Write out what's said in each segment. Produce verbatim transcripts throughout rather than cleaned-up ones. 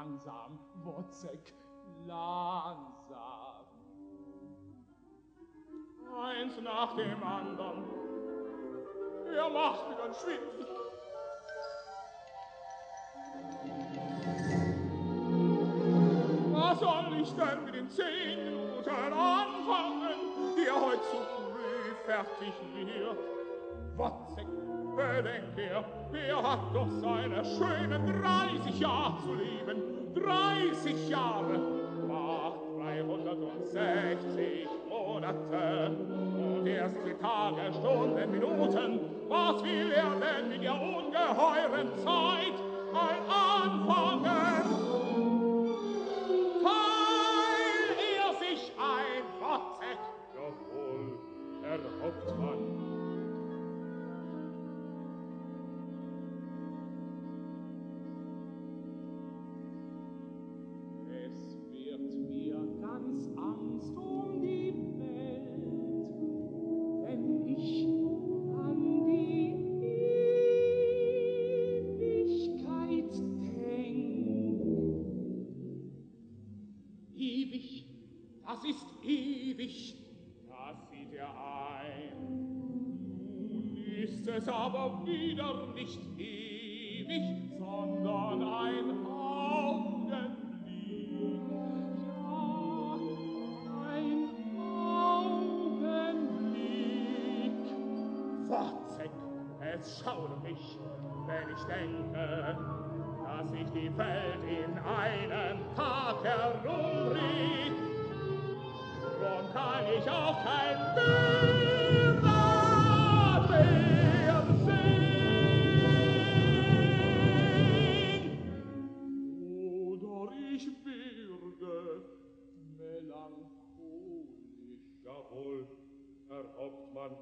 langsam, Wozzeck, langsam. Eins nach dem andern. Er macht mir dann schwindlig. Was soll ich denn mit den zehn Minuten anfangen, die er heut zu früh fertig wird? Wozzeck, bedenk er, er hat doch seine schönen dreißig Jahre zu leben. Dreißig Jahre macht dreihundertsechzig Monate. Und erst die Tage, Stunden, Minuten. Was will er denn mit der ungeheuren Zeit ein anfangen? Teil er sich ein, Wozzeck? Jawohl, Herr Hauptmann. Ganz Angst um die Welt, wenn ich an die Ewigkeit denk. Ewig, das ist ewig, das sieht er ein. Nun ist es aber wieder nicht ewig, sondern ein Augenblick. Wozzeck, es schaudert mich, wenn ich denke, dass sich die Welt in einem Tag herumdreht. Drum kann ich auch kein Bilder mehr sehen. Oder ich werde melancholisch. Jawohl, Herr Hauptmann.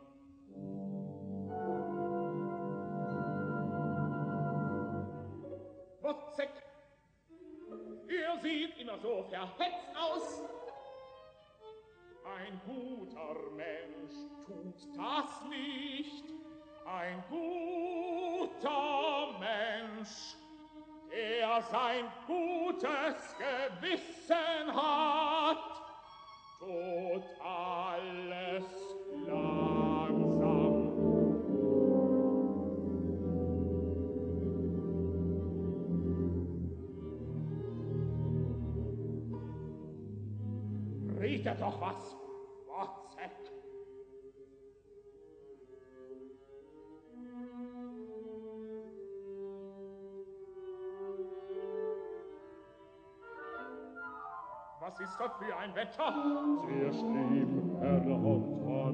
Wozzeck, ihr sieht immer so verhetzt aus. Ein guter Mensch tut das nicht. Ein guter Mensch, der sein gutes Gewissen hat, tut alles langsam. Riecht er doch was, Wozzeck? Was ist das für ein Wetter? Sehr schlimm, Herr Hauptmann.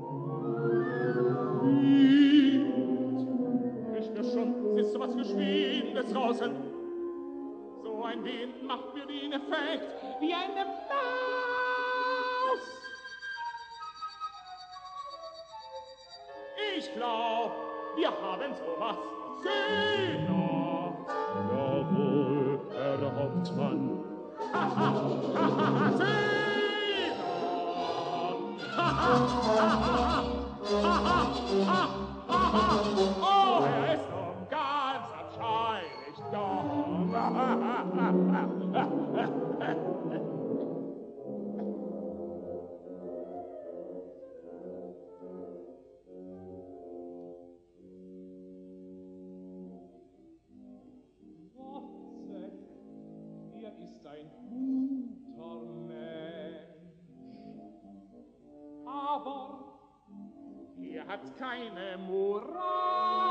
Wind. Ich spür schon, es ist so was Geschwindes draußen. So ein Wind macht mir den Effekt wie eine Maus. Ich glaub, wir haben sowas Seenot. Jawohl, Herr Hauptmann. Ha, ha, ha, ha, Seenot. Ha, ha, ha, ha, ha, ha, ha. Oh, er ist doch ganz abscheulich dumm. Ha, ha, ha, ha, ha, ha. Ist ein guter Mensch, aber er hat keine Moral.